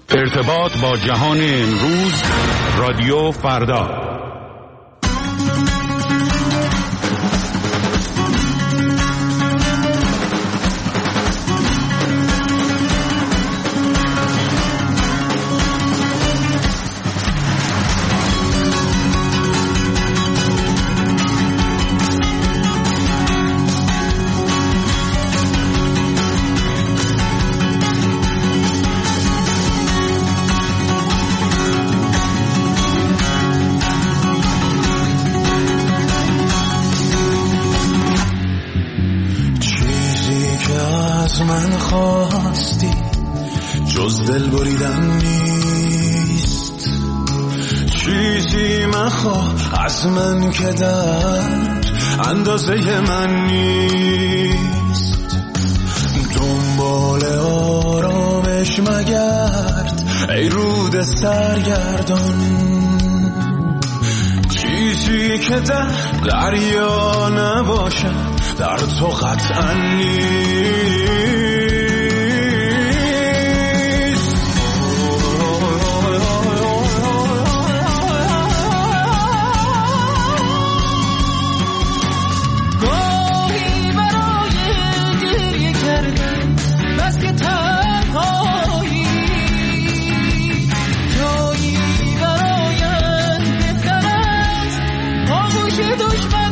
ارتباط با جهان امروز، رادیو فردا. من خواستی جز دل بریدن نیست، چیزی مخواه از من که در اندازه من نیست. دنبال آرامش مگرد ای رود سرگردان، چیزی که در دریا نباشد در تو قطعا نیست. گاهی برای گریه کردن بس که تنهایی، جایی برایم بهتر است خاموش دشمن.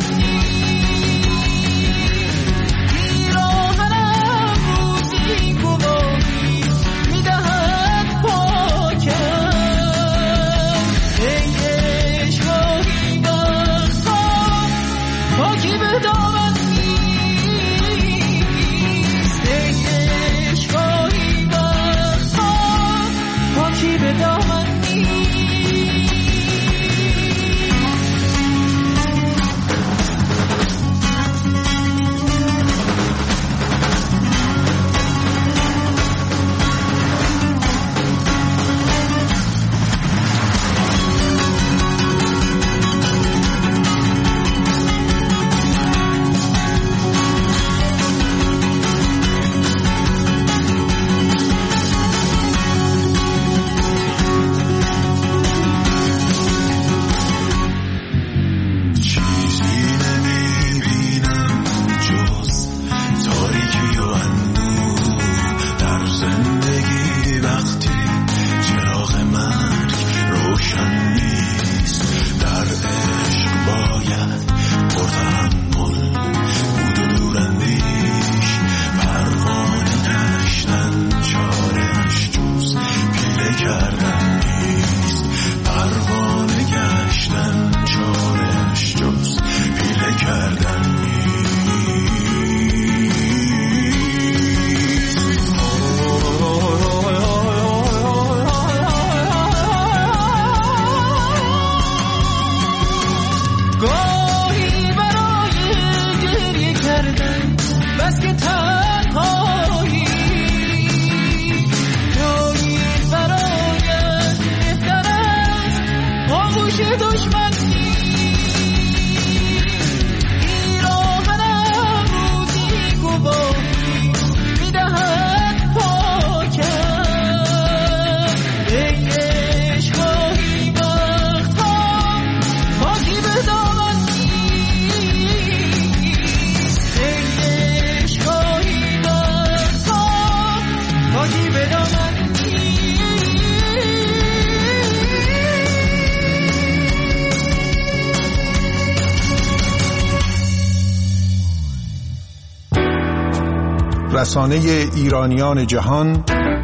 رسانه ایرانیان جهان،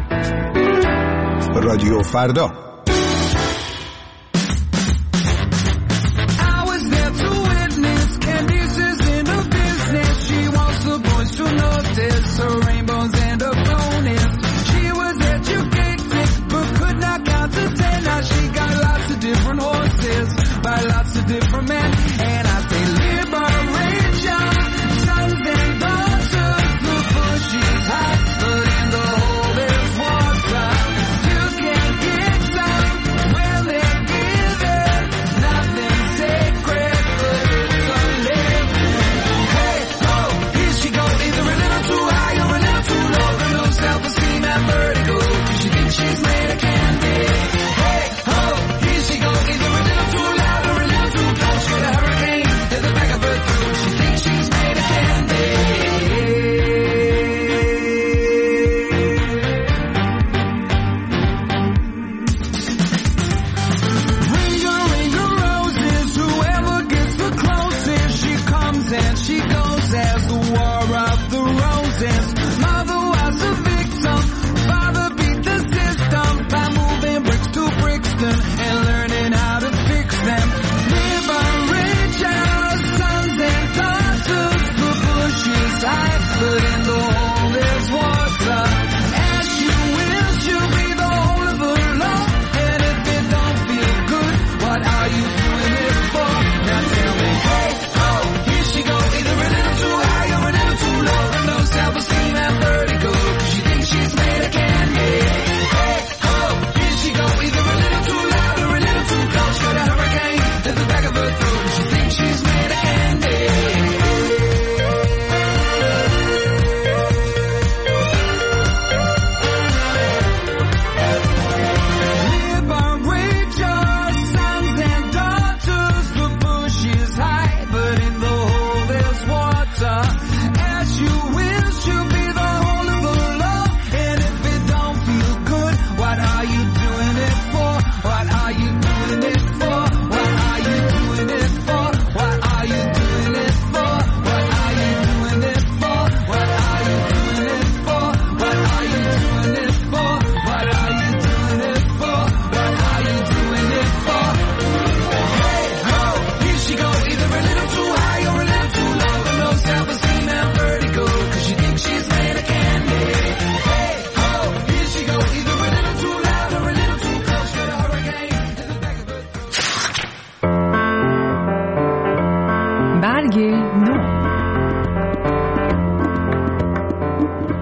رادیو فردا. But in the hole there's water. You can't get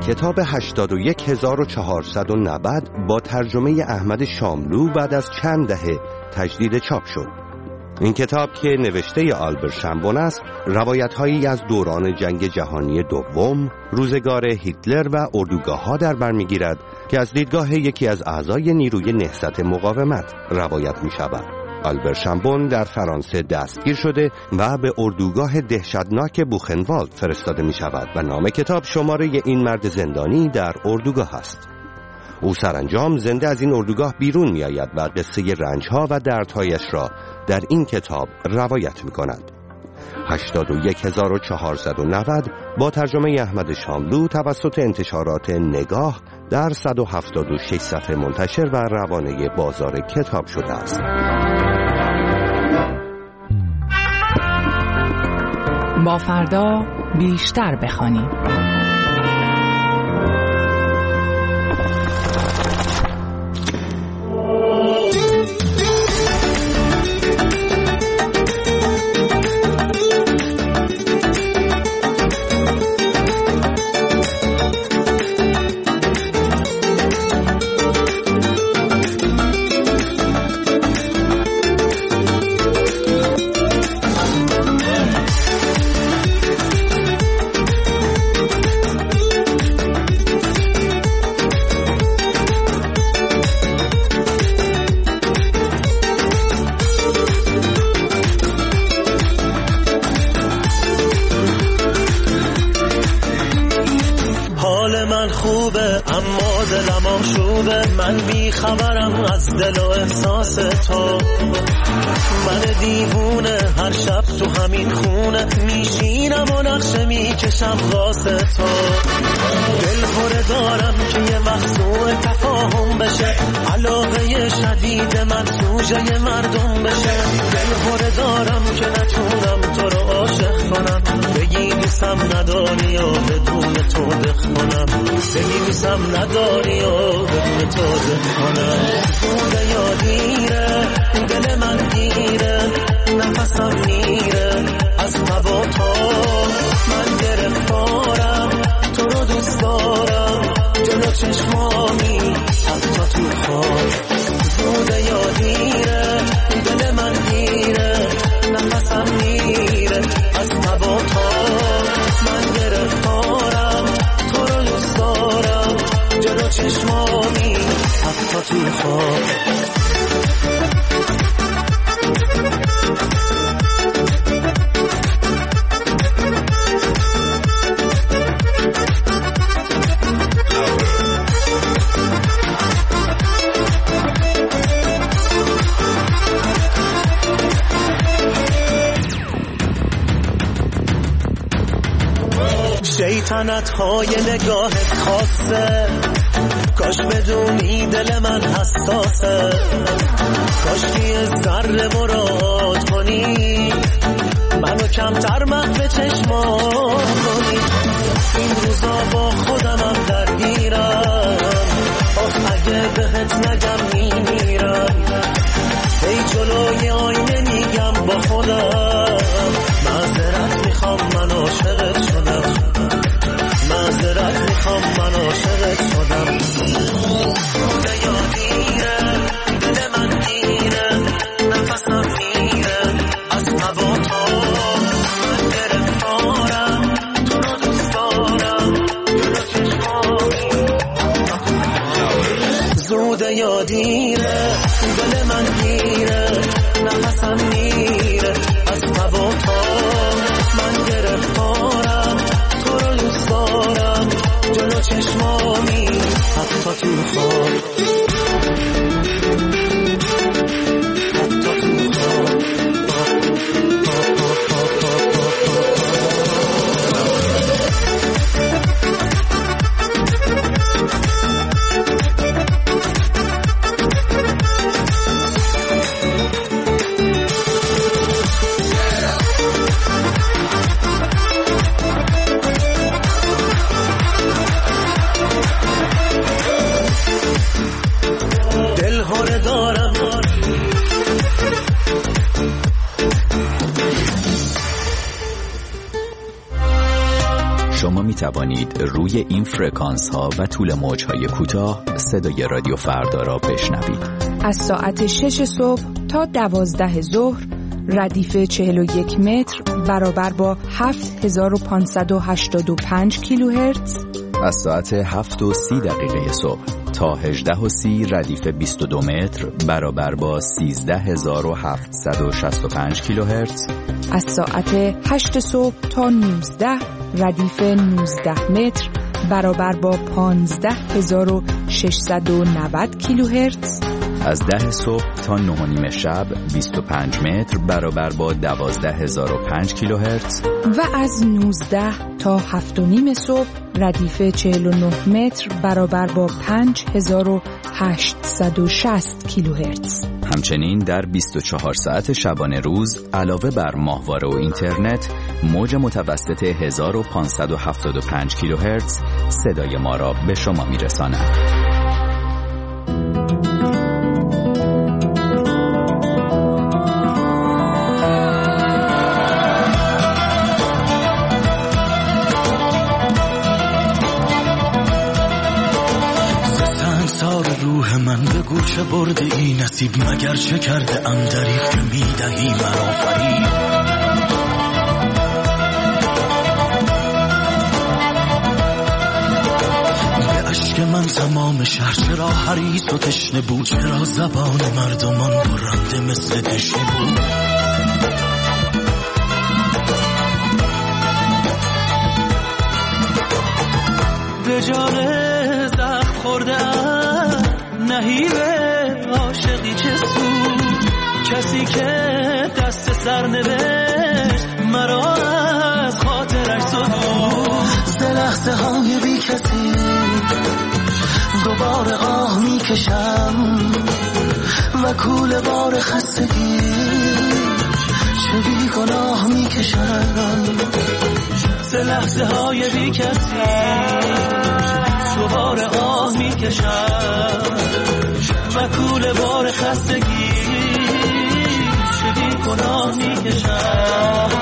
کتاب 81490 با ترجمه احمد شاملو بعد از چند دهه تجدید چاپ شد. این کتاب که نوشته آلبر شامبون است، روایت‌هایی از دوران جنگ جهانی دوم، روزگار هیتلر و اردوگاه‌ها در بر می‌گیرد که از دیدگاه یکی از اعضای نیروی نهضت مقاومت روایت می‌شود. آلبر شامبون در فرانسه دستگیر شده و به اردوگاه دهشتناک بوخنوالد فرستاده می‌شود و نام کتاب شماره این مرد زندانی در اردوگاه است. او سرانجام زنده از این اردوگاه بیرون می آید و قصه رنجها و دردهایش را در این کتاب روایت می کند. 81490 با ترجمه احمد شاملو توسط انتشارات نگاه در 176 صفحه منتشر و روانه بازار کتاب شده است. با فردا بیشتر بخوانیم. اما دلم آشوبه، من بی خبرم از دل و احساس تو. من دیوونه هر شب تو همین خونه میشینم و نقشه میکشم واسه تو. دل خوره دارم که یه وقت تفاهم بشه، علاقه شدید من سوژه مردم بشه. دل خوره دارم که نتونم تو رو عاشق کنم، بگی دوستم نداری و بدون تو بخونم، بگی دوستم نداری و بدون تو بخونم. زوده یا دیره دل من گیره، نفسم میره از هوا تا من گرفتارم، تو رو دوست دارم جلو چشمامی حتی تو خواب. زوده یا دیره دل من گیره، نفسم میره از هوا تا من گرفتارم، تو رو دوست دارم جلو چشمامی حتی تو خواب. شیطنت های نگاهت خاصه، کاش بدونی دل من حساسه، کاش که ذره مراد کنی منو کمتر محو چشمان کنی. این روزا با خودمم درگیرم، آخ اگه بهت نگم میمیرم. ای جلوی آینه میگم با خودم، معذرت میخوام من عاشقت شدم، معذرت میخوام من عاشقت شدم. زوده یا دیره دل من گیره، نفسم میره از هوا تا من گرفتارم، تو رو دوست دارم جلو چشمامی. زوده یا دیره دل من گیره، نفسم میره از هوا تا من گرفتارم، تو رو دوست دارم جلو چشمامی حتی تو خواب. توانید روی این فرکانس ها و طول موج های کوتاه صدای رادیو فردا را بشنوید. از ساعت 6 صبح تا 12 ظهر ردیف 41 متر برابر با 7585 کیلوهرتز. از ساعت 7:30 صبح تا 18:30 ردیف 22 متر برابر با 13765 کیلوهرتز. از ساعت 8 صبح تا 19 ردیف 19 متر برابر با 15690 کیلوهرتز. از 10 صبح تا 9:30 شب 25 متر برابر با 12005 کیلوهرتز. و از 19 تا 7:30 صبح ردیف 49 متر برابر با 5860 کیلوهرتز. همچنین در 24 ساعت شبانه روز علاوه بر ماهواره و اینترنت موج متوسط 1575 کیلوهرتز صدای ما را به شما میرساند. روح من به گوشه برده ای نصیب مگر چه کرده ام دریغ که میدهی مرا فریب. به عشق من تمام شهر چرا حریص و تشنه بود، چرا زبان مردمان برنده مثل دشنه بود. به جان زخم خوردم نهیب عاشقی چه سود، کسی که دست سر نوشت مرا از خاطرش زدود. ز لحظه های بی کسی دوباره آه می کشم و کوله بار خستگی چه بی گناه می کشم. ز لحظه های بی کسی دوباره آه می کشم و کوله بار خستگی چه بی گناه می کشم.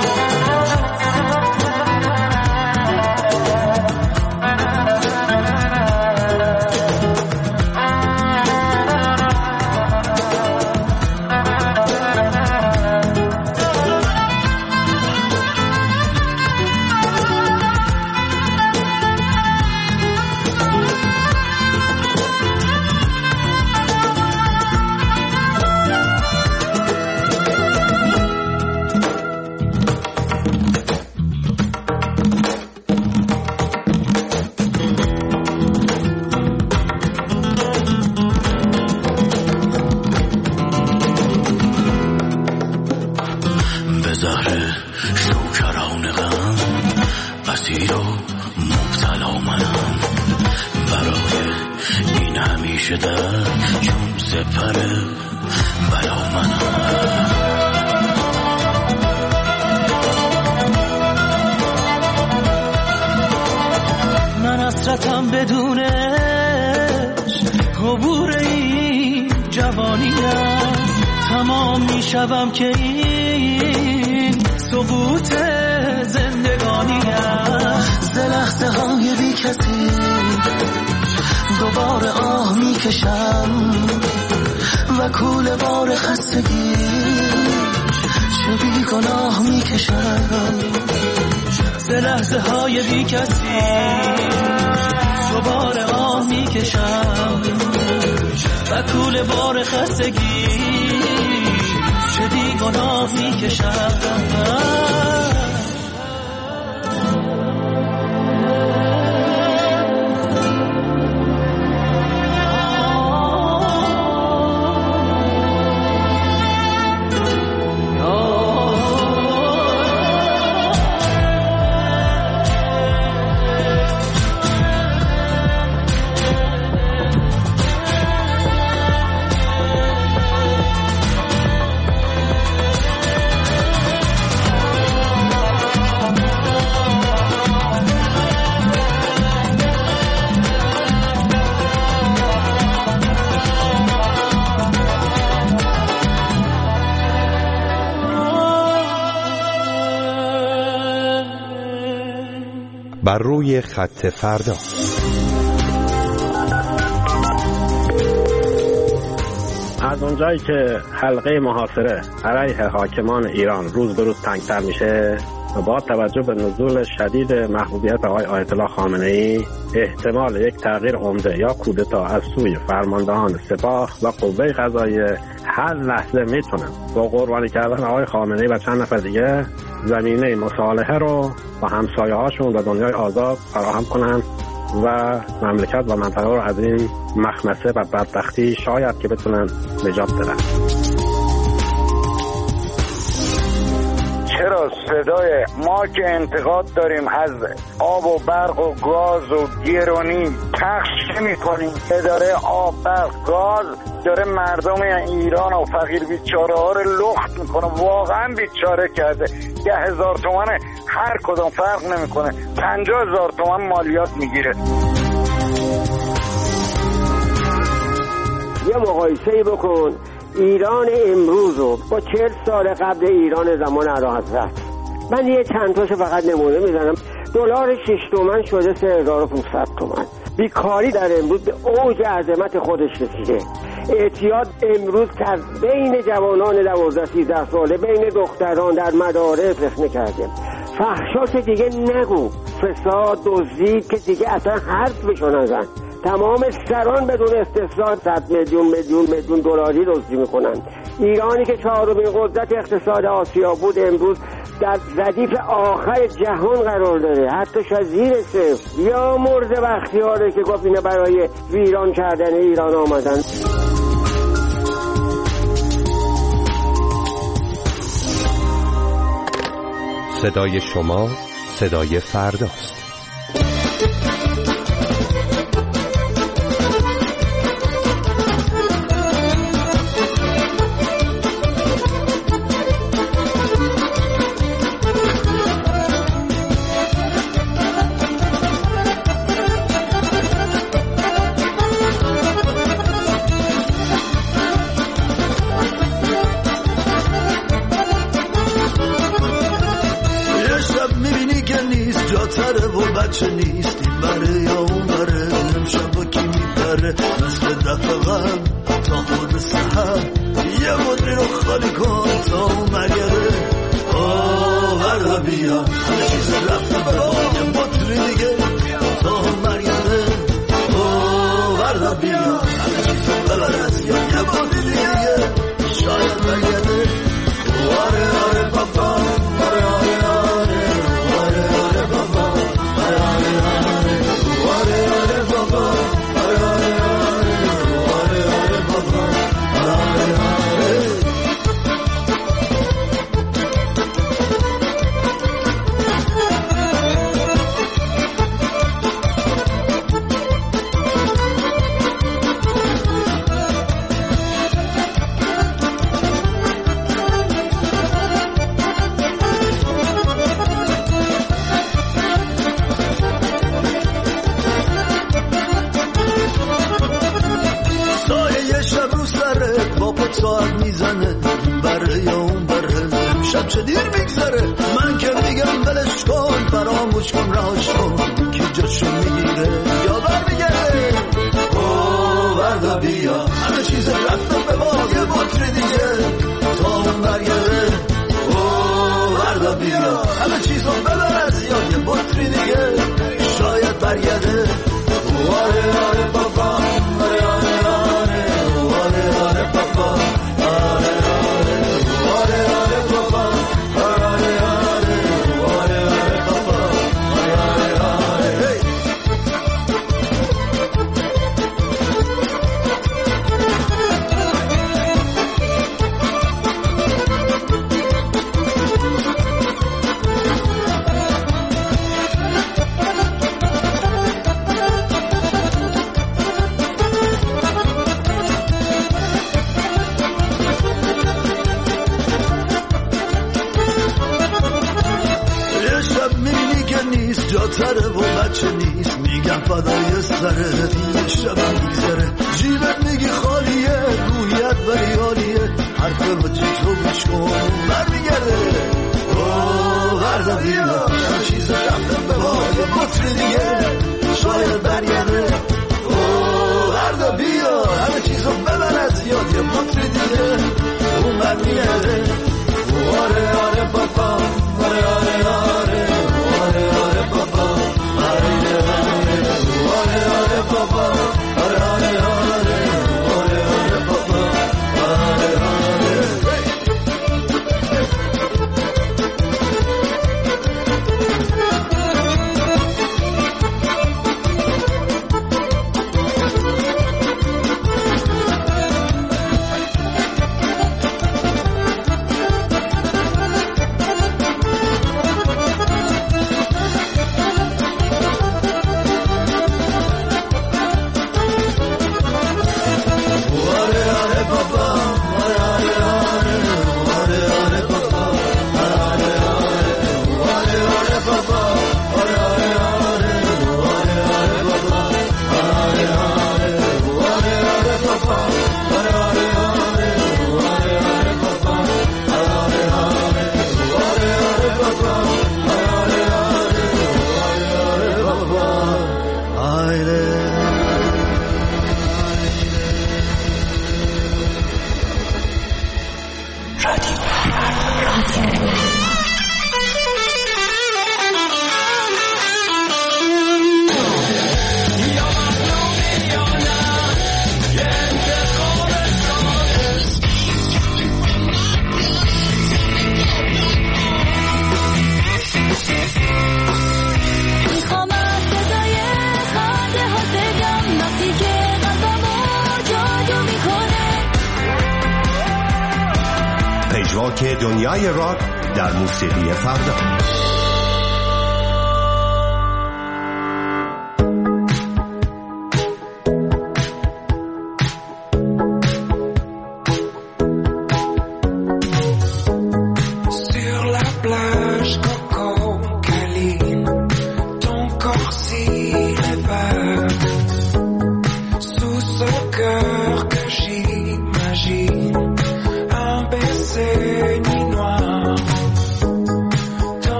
حسرتم بدونش عبور این جوانی است، تمام میشوم که این ثبوت زندگانی است. ز لحظه های بی کسی دوباره آه میکشم و کوله بار خستگی چه بی گناه میکشم. ز لحظه های بی کسی دوباره آه میکشم و کوله بار خستگی چه بی گناه میکشم. بر روی خط فردا. از اونجایی که حلقه محاصره علیه حاکمان ایران روز به روز تنگتر میشه و با توجه به نزول شدید محبوبیت آقای آیت الله خامنه‌ای احتمال یک تغییر عمده یا کودتا از سوی فرماندهان سپاه و قوه قضاییه هر لحظه میتونن با قربانی کردن آقای خامنه‌ای و چند نفر دیگه زمینه مصالحه رو با همسایه‌هاشون و دنیای آزاد فراهم کنن و مملکت و منطقه رو از این مخمسه و بدبختی شاید که بتونن نجات بدن. چرا صدای ما که انتقاد داریم از آب و برق و گاز و گرونی پخش می‌کنیم؟ اداره آب، برق، گاز داره مردم ایران و فقیر بیچاره ها رو لخت میکنه، واقعا بیچاره کرده. 10,000 تومان هر کدوم فرق نمیکنه، 50,000 تومان مالیات میگیره. یه مقایسه‌ای بکن ایران امروز رو با 40 سال قبل ایران زمان اعلیحضرت. من یه چند تاشو فقط نمونه میزنم. دلار 6 تومن شده 3,500 تومن. بیکاری در امروز به اوج عظمت خودش رسیده. اعتیاد امروز که بین جوانان 12-13 ساله، بین دختران در مدارس رخنه کرده. فحشا که دیگه نگو، فساد، دزدی که دیگه اصلا حرف بشو نزن. تمام سران بدون استثنا 100 میلیون دلاری دزدی میکنن. ایرانی که 4مین قدرت اقتصاد آسیا بود امروز در ردیف آخر جهان قرار داره، حتی شاید زیر صفر. یا مرد بختیاره که گفت اینا برای ویران کردن ایران آمدن. صدای شما صدای فرداست. بچه نیست این بره یا اون بره، امشب با کی میبره مثل دفعه غم تا خود سحر. یه مدری رو خالی کن تا اون مگره. بردا بیا همه چیز رفته برا یه مدری دیگه تا اون مرگره. بردا بیا همه چیز ببر از یا یه مدری دیگه شاید برگرده. آره بابا، آره بابا، ساعت میزنه بره یا اون بره، شب چه دیر میگذره. من که میگم بلش کن، فراموش کن، رهاش کن، کی جاشو میگیره یا برمیگرده. بردا بیا همه چیز رفته به باد یه بطری دیگه تا اون برگرده. بردا بیا همه چیزو ببر از یا یه بطری دیگه شاید برگرده. آره بابا، آره بابا، جاتره و بچه نیست میگم فدای سره. شب میگذره جیبت میگی خالیه، رویت ولی عالیه، حرف بچه تو گوش کن برمیگرده. بردا بیا همه چیز رفته به باد یه بطری چاک دنیای راک در موسیقی فردا.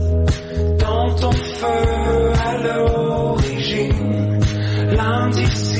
Dans ton feu à l'origine, l'indice